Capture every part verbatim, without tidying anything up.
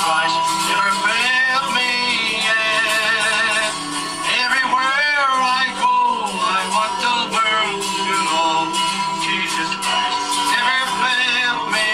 Christ never failed me yet. Everywhere I go, I want the world to know Jesus Christ never failed me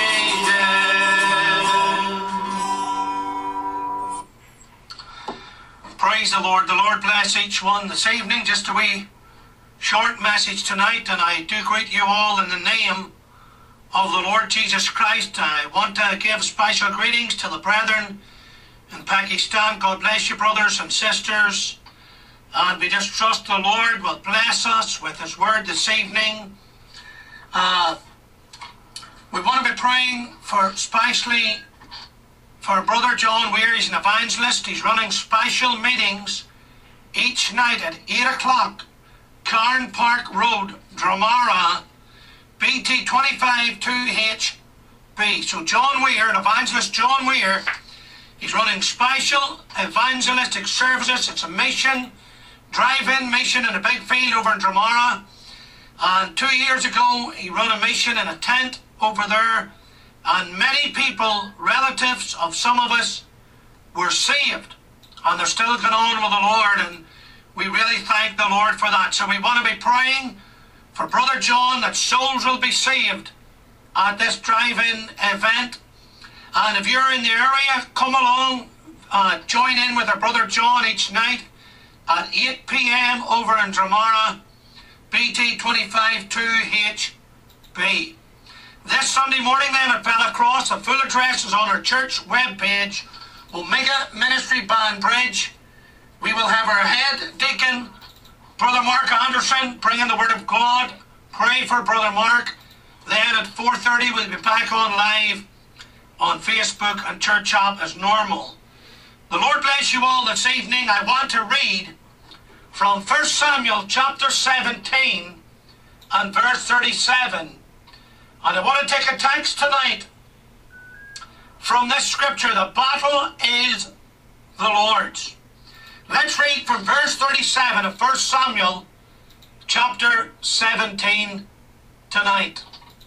yet. Praise the Lord. The Lord bless each one this evening. Just a wee short message tonight, and I do greet you all in the name of the Lord Jesus Christ. I want to give special greetings to the brethren in Pakistan. God bless you, brothers and sisters. And we just trust the Lord will bless us with His word this evening. Uh, we want to be praying for, especially for Brother John Weir. He's an evangelist. He's running special meetings each night at eight o'clock. Cairn Park Road, Dromara, B T twenty-five two H B. So John Weir, an evangelist John Weir, he's running special evangelistic services. It's a mission, drive-in mission in a big field over in Dromara. And two years ago, he ran a mission in a tent over there. And many people, relatives of some of us, were saved. And they're still going on with the Lord. And we really thank the Lord for that. So we want to be praying for Brother John that souls will be saved at this drive-in event. And if you're in the area, come along, uh, join in with our Brother John each night at eight p.m. over in Dromara, B T twenty-five two H B. This Sunday morning then at Bellacross, the full address is on our church webpage, Omega Ministry Banbridge. We will have our head deacon, Brother Mark Anderson, bringing the Word of God. Pray for Brother Mark. Then at four thirty we'll be back on live on Facebook and Church App as normal. The Lord bless you all this evening. I want to read from First Samuel chapter seventeen and verse thirty-seven. And I want to take a text tonight from this scripture. The battle is the Lord's. Let's read from verse thirty-seven of First Samuel chapter seventeen tonight.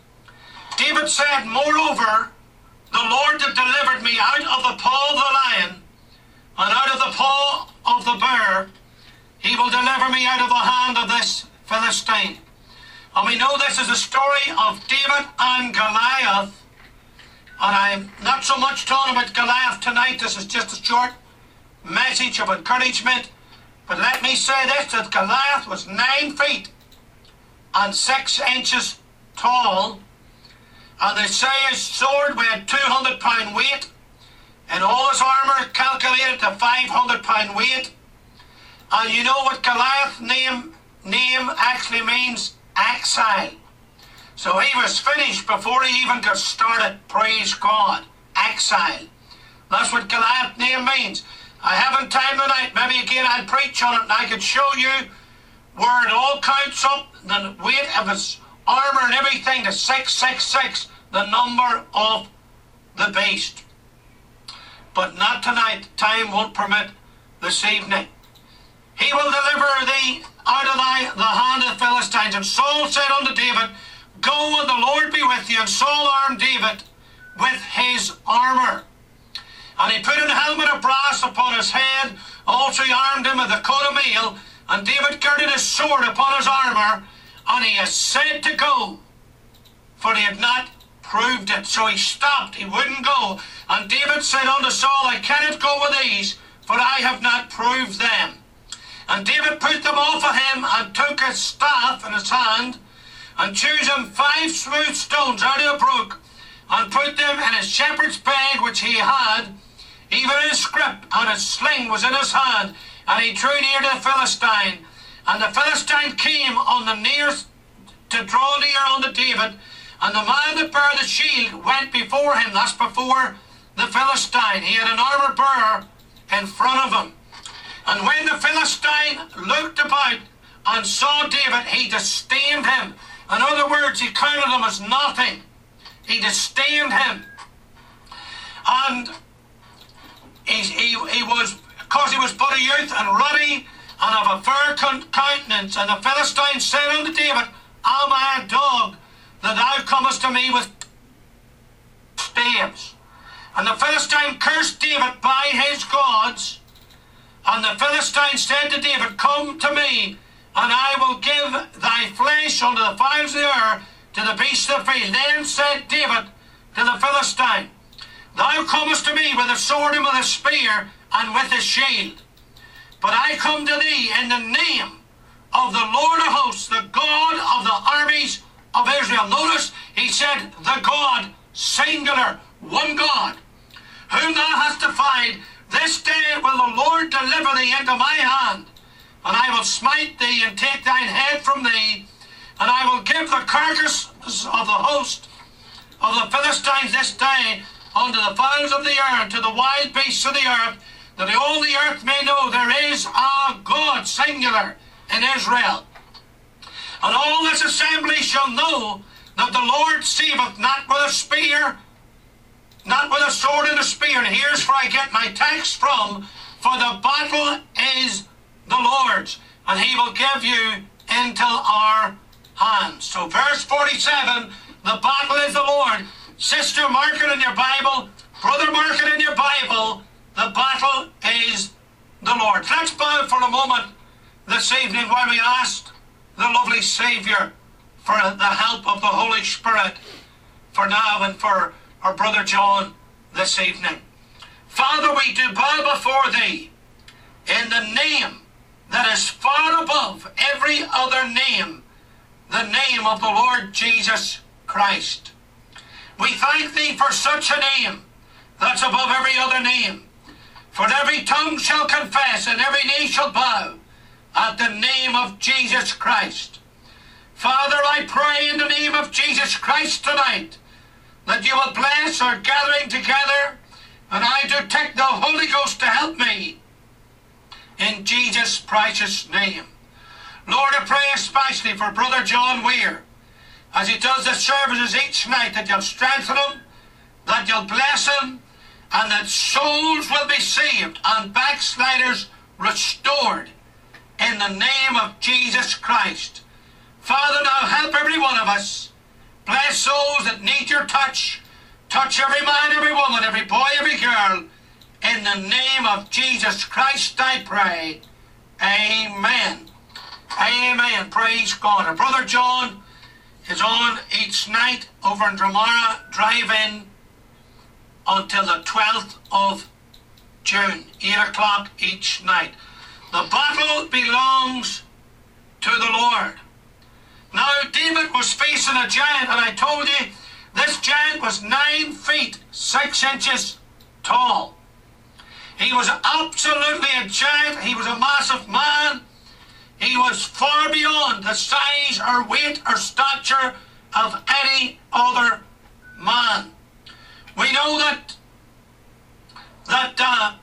David said, Moreover, the Lord that delivered me out of the paw of the lion and out of the paw of the bear, He will deliver me out of the hand of this Philistine. And we know this is a story of David and Goliath. And I'm not so much talking about Goliath tonight. This is just a short message of encouragement. But let me say this, that Goliath was nine feet and six inches tall. And they say his sword weighed two hundred pound weight. And all his armour calculated to five hundred pound weight. And you know what Goliath's name, name actually means? Exile. So he was finished before he even got started. Praise God. Exile. That's what Goliath's name means. I haven't time tonight. Maybe again I'll preach on it and I could show you where it all counts up, the weight of his armour and everything to six six six, the number of the beast. But not tonight. Time won't permit this evening. He will deliver thee out of thy, the hand of the Philistines. And Saul said unto David, Go, and the Lord be with you. And Saul armed David with his armour. And he put an helmet of brass upon his head. Also he armed him with a coat of mail. And David girded his sword upon his armour. And he is said to go, for he had not proved it. So he stopped. He wouldn't go. And David said unto Saul, I cannot go with these, for I have not proved them. And David put them off of him, and took his staff in his hand, and chose him five smooth stones out of a brook, and put them in his shepherd's bag which he had, even his scrip, and his sling was in his hand. And he drew near to the Philistine. And the Philistine came on the near to draw near unto David. And the man that bare the shield went before him. That's before the Philistine. He had an armour bearer in front of him. And when the Philistine looked about and saw David, he disdained him. In other words, he counted him as nothing. He disdained him. And he, he, he was, because he was but a youth and ruddy and of a fair countenance. And the Philistine said unto David, Am I a dog that thou comest to me with staves? And the Philistine cursed David by his gods. And the Philistine said to David, come to me, and I will give thy flesh unto the fowls of the air, to the beasts of the field. Then said David to the Philistine, thou comest to me with a sword and with a spear and with a shield. But I come to thee in the name of the Lord of hosts, the God of the armies of Israel. Notice he said, the God, singular, one God, whom thou hast defied. This day will the Lord deliver thee into my hand, and I will smite thee and take thine head from thee, and I will give the carcass of the host of the Philistines this day unto the fowls of the air and to the wild beasts of the earth, that all the earth may know there is a God, singular, in Israel. And all this assembly shall know that the Lord saveth not with a spear, not with a sword and a spear. And here's where I get my text from. For the battle is the Lord's, and he will give you into our hands. So verse forty-seven, the battle is the Lord. Sister, mark it in your Bible. Brother, mark it in your Bible. The battle is the Lord. Let's bow for a moment this evening while we ask the lovely Saviour for the help of the Holy Spirit for now and for our brother John this evening. Father, we do bow before thee in the name that is far above every other name, the name of the Lord Jesus Christ. We thank thee for such a name that's above every other name. For every tongue shall confess and every knee shall bow at the name of Jesus Christ. Father, I pray in the name of Jesus Christ tonight that you will bless our gathering together, and I do take the Holy Ghost to help me in Jesus' precious name. Lord, I pray especially for Brother John Weir as he does the services each night, that you'll strengthen him, that you'll bless him, and that souls will be saved and backsliders restored in the name of Jesus Christ. Father, now help every one of us. Bless souls that need your touch. Touch every man, every woman, every boy, every girl. In the name of Jesus Christ I pray. Amen. Amen. Praise God. Our Brother John is on each night over in Dromara Drive-In until the twelfth of June, eight o'clock each night. The battle belongs to the Lord. Now, David was facing a giant, and I told you this giant was nine feet, six inches tall. He was absolutely a giant. He was a massive man. He was far beyond the size or weight or stature of any other man. We know that that uh,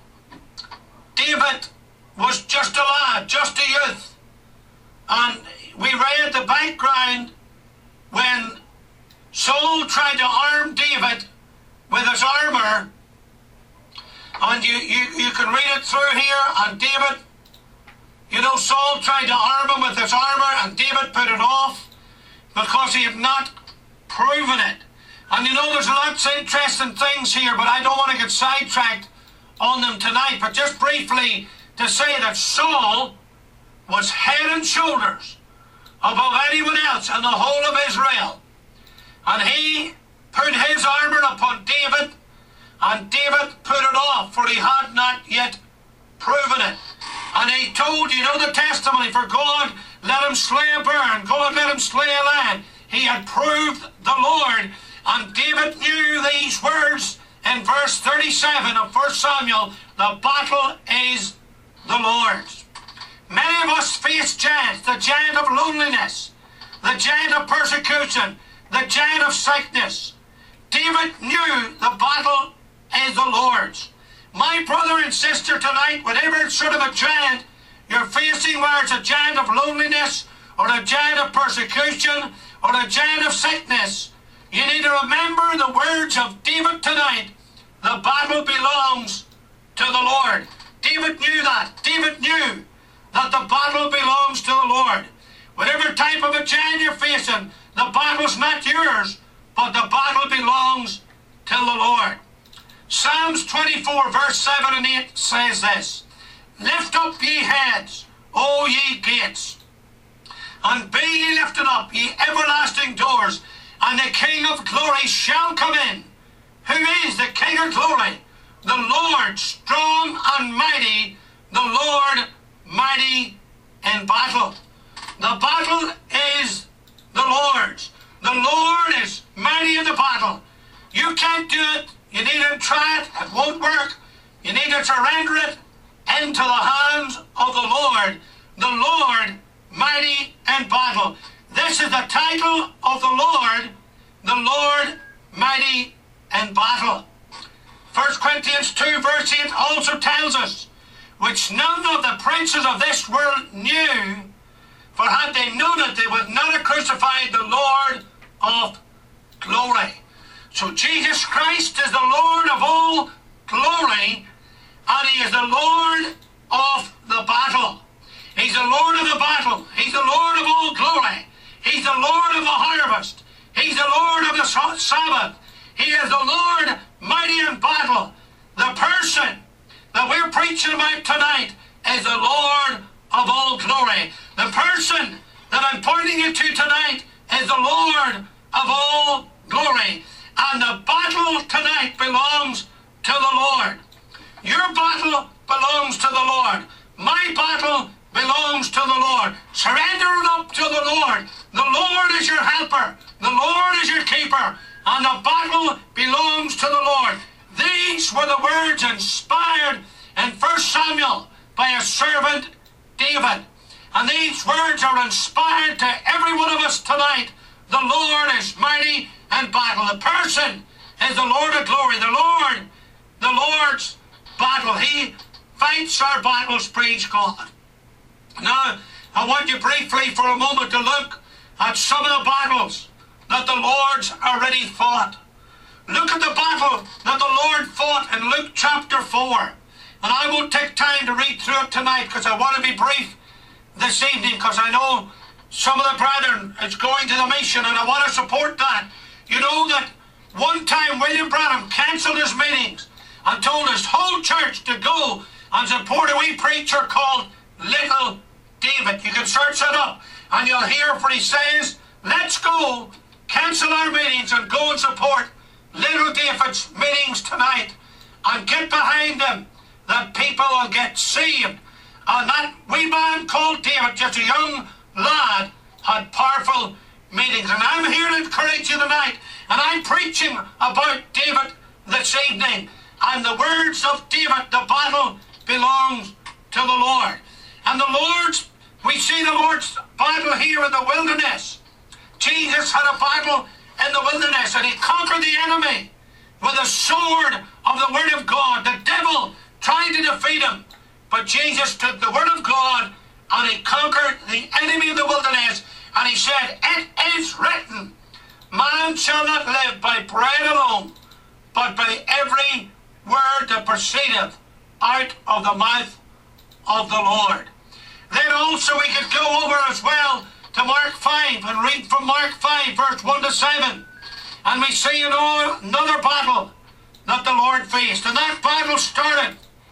David was just a lad, just a youth. And we read the background when Saul tried to arm David with his armour. And you, you, you can read it through here. And David, you know, Saul tried to arm him with his armour, and David put it off because he had not proven it. And you know, there's lots of interesting things here, but I don't want to get sidetracked on them tonight. But just briefly to say that Saul was head and shoulders above anyone else in the whole of Israel. And he put his armour upon David, and David put it off, for he had not yet proven it. And he told, you know the testimony, for God let him slay a bear, God let him slay a lion. He had proved the Lord. And David knew these words in verse thirty-seven of First Samuel, the battle is the Lord's. Many of us face giants, the giant of loneliness, the giant of persecution, the giant of sickness. David knew the battle is the Lord's. My brother and sister tonight, whatever sort of a giant you're facing, whether it's a giant of loneliness or a giant of persecution or a giant of sickness, you need to remember the words of David tonight. The battle belongs to the Lord. David knew that. David knew that the battle belongs to the Lord. Whatever type of a giant you're facing, the battle's not yours, but the battle belongs to the Lord. Psalms twenty-four, verse seven and eight says this: Lift up ye heads, O ye gates, and be ye lifted up, ye everlasting doors, and the King of glory shall come in. Who is the King of glory? The Lord strong and mighty, the Lord mighty in battle. The battle is the Lord's. The Lord is mighty in the battle. You can't do it. You need to try it. It won't work. You need to surrender it into the hands of the Lord. The Lord mighty in battle. This is the title of the Lord, the Lord mighty in battle. First Corinthians two verse eight also tells us, which none of the princes of this world knew, for had they known it, they would not have crucified the Lord of glory. So Jesus Christ is the Lord of all glory, and he is the Lord of the battle. He's the Lord of the battle. He's the Lord of all glory. He's the Lord of the harvest. He's the Lord of the Sabbath. He is the Lord mighty in battle. The person that we're preaching about tonight is the Lord of all glory. The person that I'm pointing you to tonight is the Lord of all glory. And the battle tonight belongs to the Lord. Your battle belongs to the Lord. My battle belongs to the Lord. Surrender it up to the Lord. The Lord is your helper. The Lord is your keeper. And the battle belongs to the Lord. These were the words inspired in First Samuel by a servant David. And these words are inspired to every one of us tonight. The Lord is mighty in battle. The person is the Lord of glory. The Lord, the Lord's battle. He fights our battles, praise God. Now, I want you briefly for a moment to look at some of the battles that the Lord's already fought. Look at the battle that the Lord fought in Luke chapter four. And I won't take time to read through it tonight because I want to be brief this evening, because I know some of the brethren is going to the mission and I want to support that. You know that one time William Branham cancelled his meetings and told his whole church to go and support a wee preacher called Little David. You can search it up and you'll hear what he says. Let's go, cancel our meetings and go and support Little David's meetings tonight and get behind them, that people will get saved. And that wee man called David, just a young lad, had powerful meetings. And I'm here to encourage you tonight, and I'm preaching about David this evening. And the words of David, the battle belongs to the Lord. And the Lord's, we see the Lord's battle here in the wilderness. Jesus had a battle in the wilderness, and he conquered the enemy with the sword of the Word of God. The devil tried to defeat him, but Jesus took the Word of God and he conquered the enemy of the wilderness. And he said, it is written, man shall not live by bread alone, but by every word that proceedeth out of the mouth of the Lord. Then also we could go over as well to Mark five and read from Mark five, verse one to seven. And we see you know, another battle that the Lord faced. And that battle started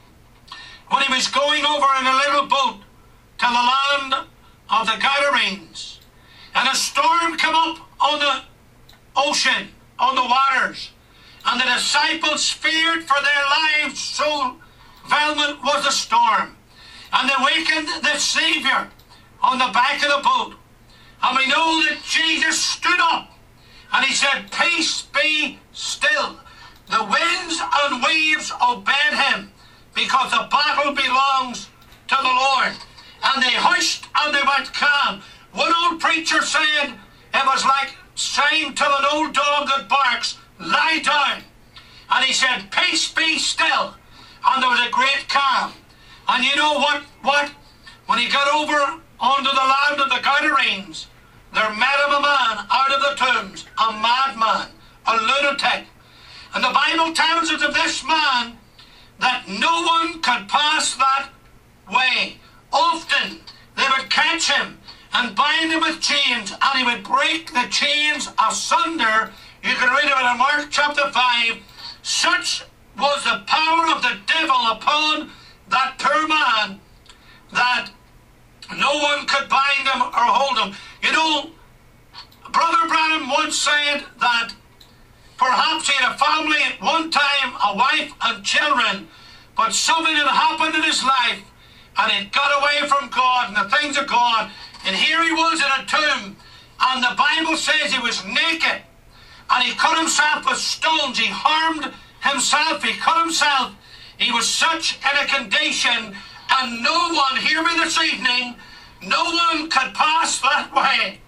when he was going over in a little boat to the land of the Gadarenes. And a storm came up on the ocean, on the waters. And the disciples feared for their lives, so violent was the storm. And they wakened the Savior on the back of the boat. And we know that Jesus stood up and he said, peace be still. The winds and waves obeyed him, because the battle belongs to the Lord. And they hushed and they went calm. One old preacher said it was like saying to an old dog that barks, lie down. And he said, peace be still. And there was a great calm. And you know what? What? When he got over onto the land of the Gadarenes, there met him a man out of the tombs, a madman, a lunatic. And the Bible tells us of this man that no one could pass that way. Often they would catch him and bind him with chains, and he would break the chains asunder. You can read about it in Mark chapter five. Such was the power of the devil upon that poor man that no one could bind him or hold him. You know, Brother Branham once said that perhaps he had a family at one time, a wife and children, but something had happened in his life and he'd got away from God and the things of God, and here he was in a tomb, and the Bible says he was naked and he cut himself with stones. He harmed himself, he cut himself. He was such in a condition, and no one, hear me this evening, no one could pass that way.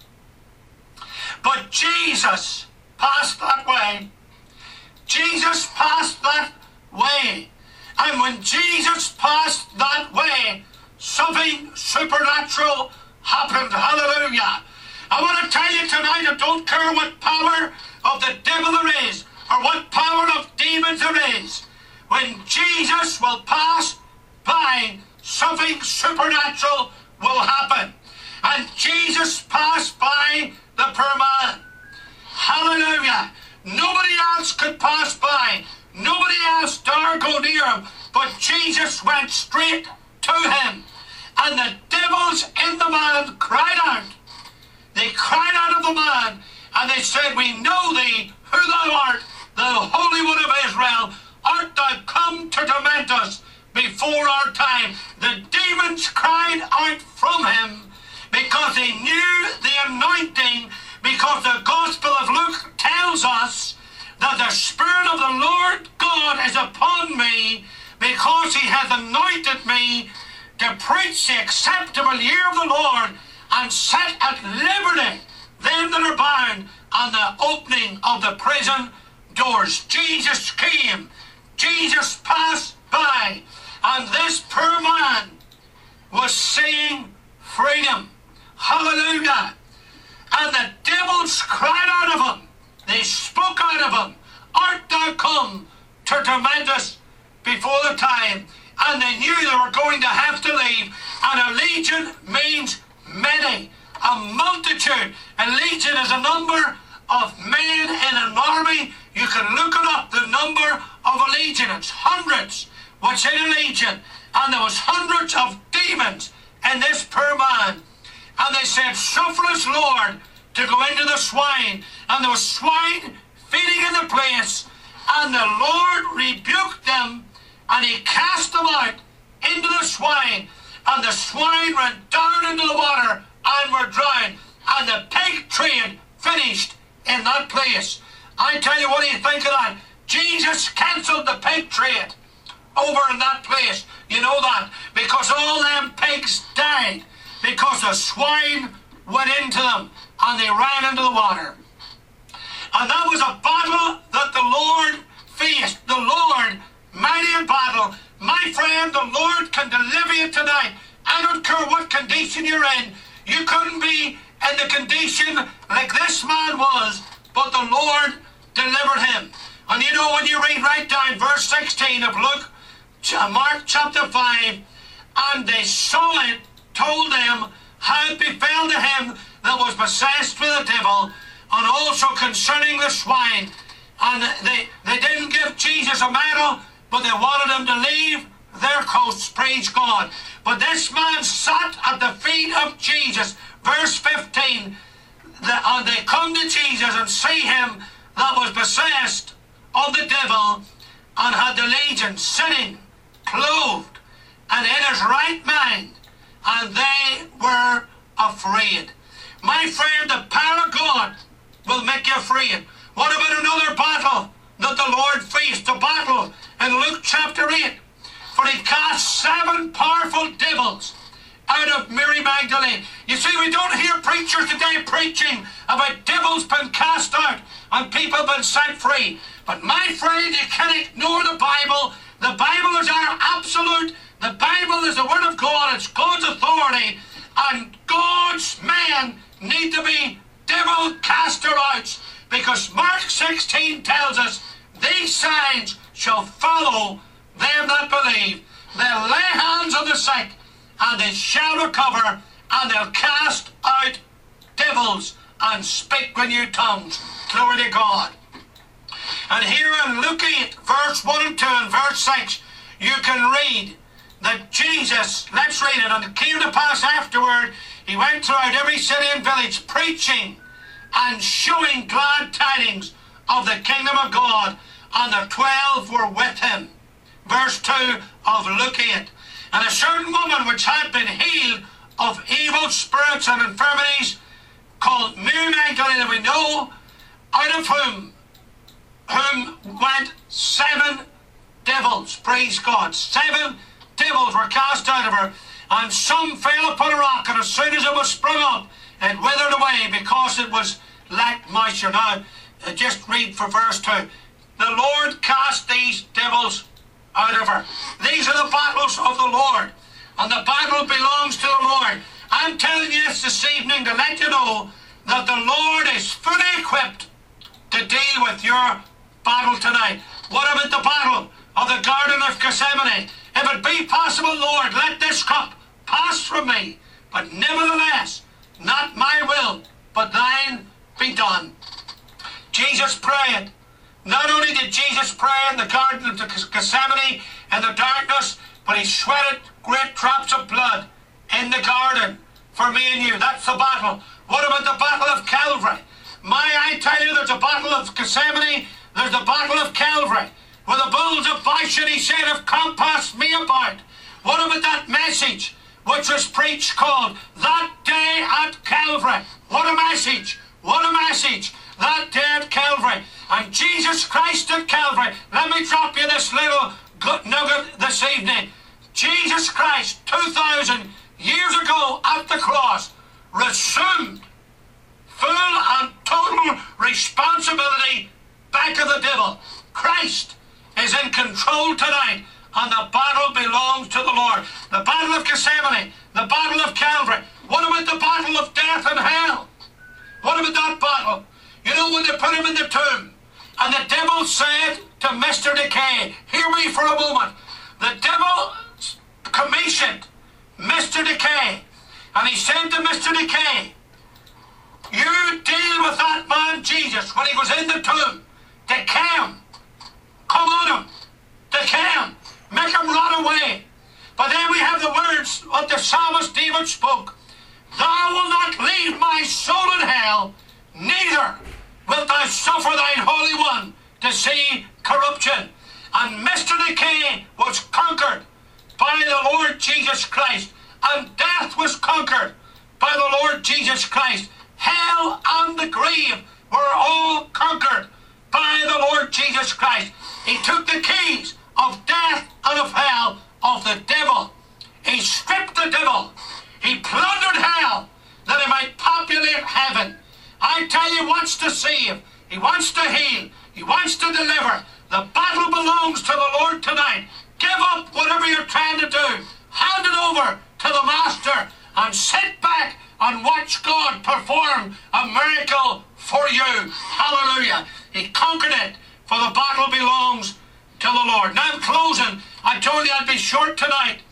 But Jesus passed that way. Jesus passed that way. And when Jesus passed that way, something supernatural happened. Hallelujah. I want to tell you tonight, I don't care what power of the devil there is, or what power of demons there is. When Jesus will pass by, something supernatural will happen. And Jesus passed by the poor man. Hallelujah. Nobody else could pass by. Nobody else dare go near him. But Jesus went straight to him. And the devils in the man cried out. They cried out of the man, and they said, "We know thee, who thou art, the Holy One of Israel. Art thou come to torment us before our time?" The demons cried out from him because they knew the anointing, because the Gospel of Luke tells us that the Spirit of the Lord God is upon me, because he hath anointed me to preach the acceptable year of the Lord, and set at liberty them that are bound, and the opening of the prison doors. Jesus came. Jesus passed by, and this poor man was seeing freedom. Hallelujah. And the devils cried out of him. They spoke out of him. "Art thou come to torment us before the time?" And they knew they were going to have to leave. And a legion means many, a multitude. A legion is a number of men in an army. You can look it up, the number of a legion. It's hundreds what's in a legion. And there was hundreds of demons in this poor man. And they said, "Suffer us, Lord, to go into the swine." And there was swine feeding in the place. And the Lord rebuked them, and he cast them out into the swine. And the swine ran down into the water and were drowned. And the pig trade finished in that place. I tell you, what do you think of that? Jesus cancelled the pig trade over in that place. You know that? Because all them pigs died because the swine went into them and they ran into the water. And that was a battle that the Lord faced. The Lord, mighty in battle. My friend, the Lord can deliver you tonight. I don't care what condition you're in. You couldn't be in the condition like this man was, but the Lord delivered him. And you know, when you read right down verse sixteen of Luke, Mark chapter five, and they saw it, told them how it befell to him that was possessed with the devil, and also concerning the swine. And they, they didn't give Jesus a medal, but they wanted him to leave their coasts, praise God. But this man sat at the feet of Jesus. Verse fifteen, the, and they come to Jesus and see him that was possessed of the devil, and had the legion, sitting, clothed, and in his right mind, and they were afraid. My friend, the power of God will make you afraid. What about another battle that the Lord faced? A battle in Luke chapter eight. For he cast seven powerful devils out of Mary Magdalene. You see, we don't hear preachers today preaching about devils being cast out and people being set free. But my friend, you can't ignore the Bible. The Bible is our absolute. The Bible is the Word of God. It's God's authority. And God's men need to be devil caster outs. Because Mark sixteen tells us, these signs shall follow them that believe. They'll lay hands on the sick, and they shall recover, and they'll cast out devils and speak with new tongues. Glory to God. And here in Luke eight, verse one and two and verse six, you can read that Jesus, let's read it, and it came to pass afterward, he went throughout every city and village preaching and showing glad tidings of the kingdom of God, and the twelve were with him. Verse two of Luke eight. And a certain woman which had been healed of evil spirits and infirmities, called Mary Magdalene, we know, out of whom, whom went seven devils, praise God. Seven devils were cast out of her, and some fell upon a rock, and as soon as it was sprung up, it withered away, because it was lacked moisture. Now, uh, just read for verse two. The Lord cast these devils out of her. These are the battles of the Lord, and the battle belongs to the Lord. I'm telling you this this evening to let you know that the Lord is fully equipped to deal with your battle tonight. What about the battle of the Garden of Gethsemane? If it be possible, Lord, let this cup pass from me, but nevertheless, not my will, but thine be done. Jesus prayed. Not only did Jesus pray in the Garden of Gethsemane in the darkness, but he sweated great drops of blood in the garden for me and you. That's the battle. What about the battle of Calvary? My, I tell you, there's a battle of Gethsemane, there's the battle of Calvary, where the bulls of Bashan, he said, have compassed me about. What about that message which was preached called That Day at Calvary? What a message! What a message! That day at Calvary. And Jesus Christ at Calvary. Let me drop you this little good nugget this evening. Jesus Christ, two thousand years ago at the cross, resumed full and total responsibility back of the devil. Christ is in control tonight, and the battle belongs to the Lord. The battle of Gethsemane, the battle of Calvary. What about the battle of death and hell? What about that battle? You know, when they put him in the tomb, and the devil said to Mister Decay, hear me for a moment, the devil commissioned Mister Decay, and he said to Mister Decay, you deal with that man Jesus when he was in the tomb. Decay him. Come on him. Decay him. Make him run away. But then we have the words of the psalmist David spoke. Thou wilt not leave my soul in hell, neither wilt thou suffer thine Holy One to see corruption. And Mister Decay was conquered by the Lord Jesus Christ, and death was conquered by the Lord Jesus Christ. Hell and the grave were all conquered by the Lord Jesus Christ. He took the keys of death and of hell of the devil. He stripped the devil. He plundered hell that he might populate heaven. I tell you, he wants to save. He wants to heal. He wants to deliver. The battle belongs to the Lord tonight. Give up whatever you're trying to do. Hand it over to the Master and sit back and watch God perform a miracle for you. Hallelujah. He conquered it, for the battle belongs to the Lord. Now I'm closing. I told you I'd be short tonight.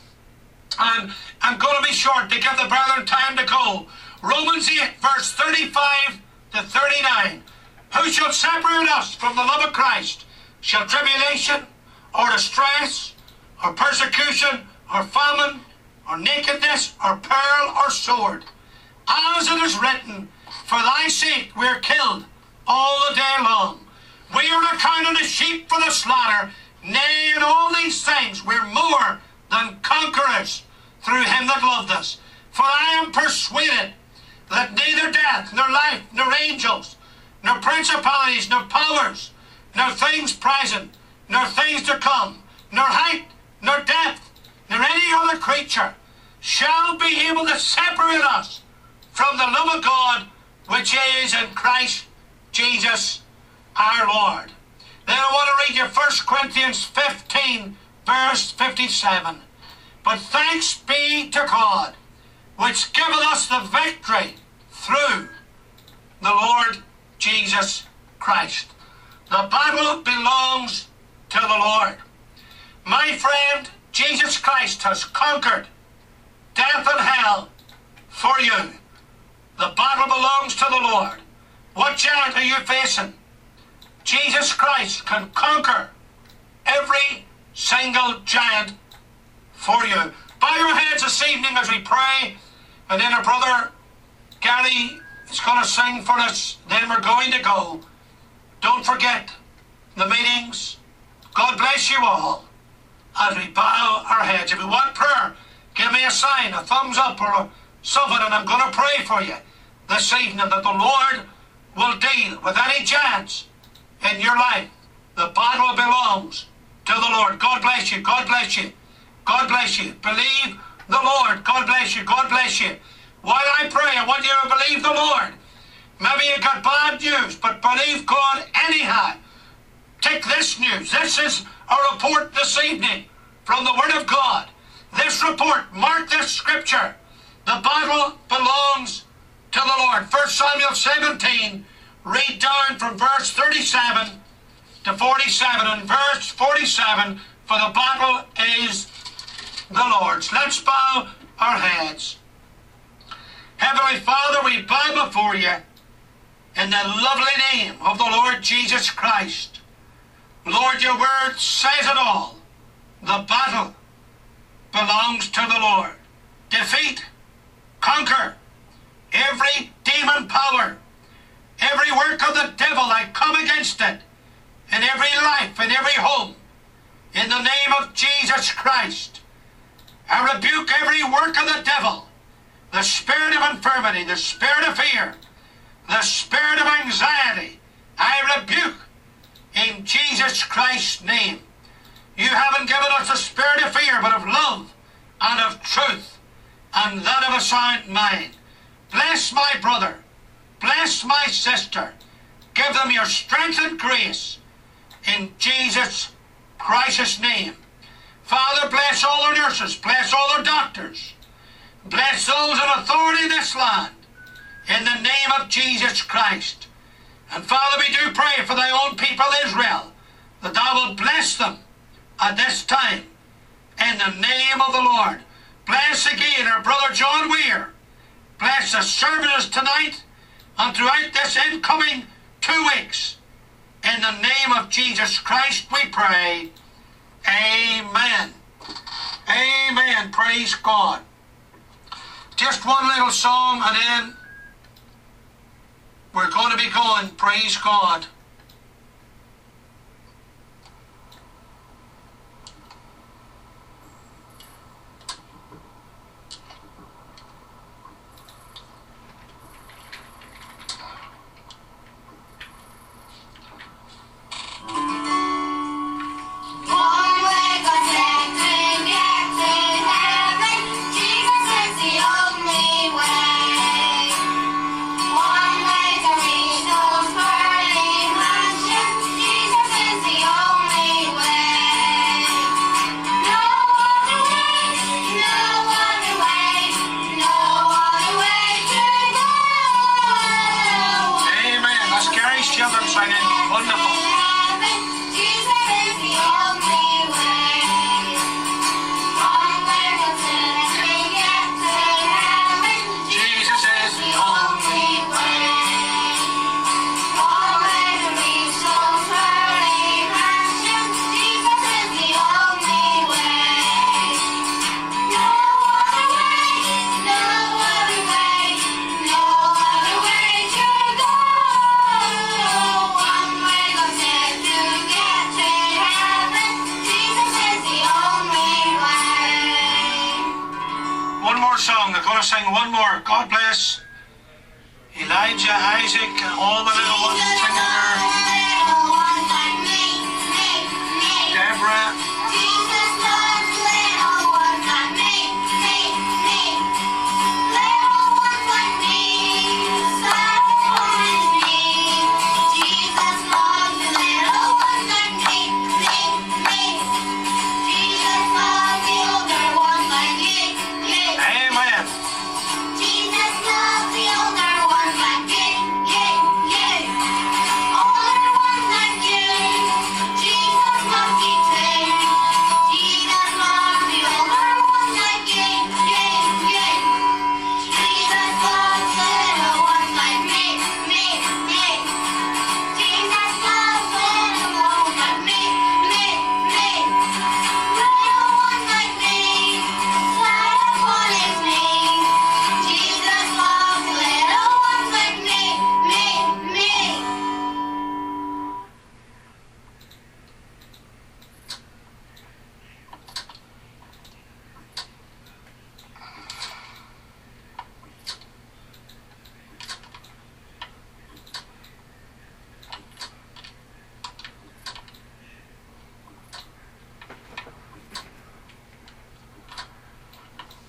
And I'm going to be short to give the brethren time to go. Romans eight, verse thirty-five to thirty-nine. Who shall separate us from the love of Christ? Shall tribulation, or distress, or persecution, or famine, or nakedness, or peril, or sword? As it is written, for thy sake we are killed all the day long. We are accounted as sheep for the slaughter. Nay, in all these things we're more than conquerors through him that loved us. For I am persuaded that neither death, nor life, nor angels, nor principalities, nor powers, nor things present, nor things to come, nor height, nor depth, nor any other creature shall be able to separate us from the love of God which is in Christ Jesus our Lord. Then I want to read you First Corinthians fifteen, verse fifty-seven. But thanks be to God, which giveth us the victory through the Lord Jesus Christ. The battle belongs to the Lord. My friend, Jesus Christ has conquered death and hell for you. The battle belongs to the Lord. What giant are you facing? Jesus Christ can conquer every single giant for you. Bow your heads this evening as we pray, and then our brother Gary is going to sing for us. Then we're going to go. Don't forget the meetings. God bless you all as we bow our heads. If you want prayer, give me a sign, a thumbs up or a something, and I'm going to pray for you this evening that the Lord will deal with any giants in your life. The battle belongs to the Lord. God bless you. God bless you. God bless you. Believe the Lord. God bless you. God bless you. While I pray, I want you to believe the Lord. Maybe you got bad news, but believe God anyhow. Take this news. This is a report this evening from the Word of God. This report, mark this scripture. The battle belongs to the Lord. First Samuel seventeen, read down from verse thirty-seven to forty-seven. And verse forty-seven, for the battle is the Lord's. Let's bow our heads. Heavenly Father, we bow before you in the lovely name of the Lord Jesus Christ. Lord, your word says it all. The battle belongs to the Lord. Defeat, conquer every demon power, every work of the devil. I come against it in every life, in every home, in the name of Jesus Christ. I rebuke every work of the devil, the spirit of infirmity, the spirit of fear, the spirit of anxiety. I rebuke in Jesus Christ's name. You haven't given us a spirit of fear, but of love and of truth and that of a sound mind. Bless my brother. Bless my sister. Give them your strength and grace in Jesus Christ's name. Father, bless all our nurses. Bless all our doctors. Bless those in authority in this land in the name of Jesus Christ. And Father, we do pray for thy own people Israel, that thou will bless them at this time in the name of the Lord. Bless again our brother John Weir. Bless the services tonight and throughout this incoming two weeks. In the name of Jesus Christ we pray. Amen. Amen. Praise God. Just one little song and then we're going to be going. Praise God. One more. God bless Elijah, Isaac, and all the little ones singing there. Deborah. All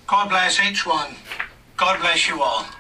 God bless each one. God bless you all.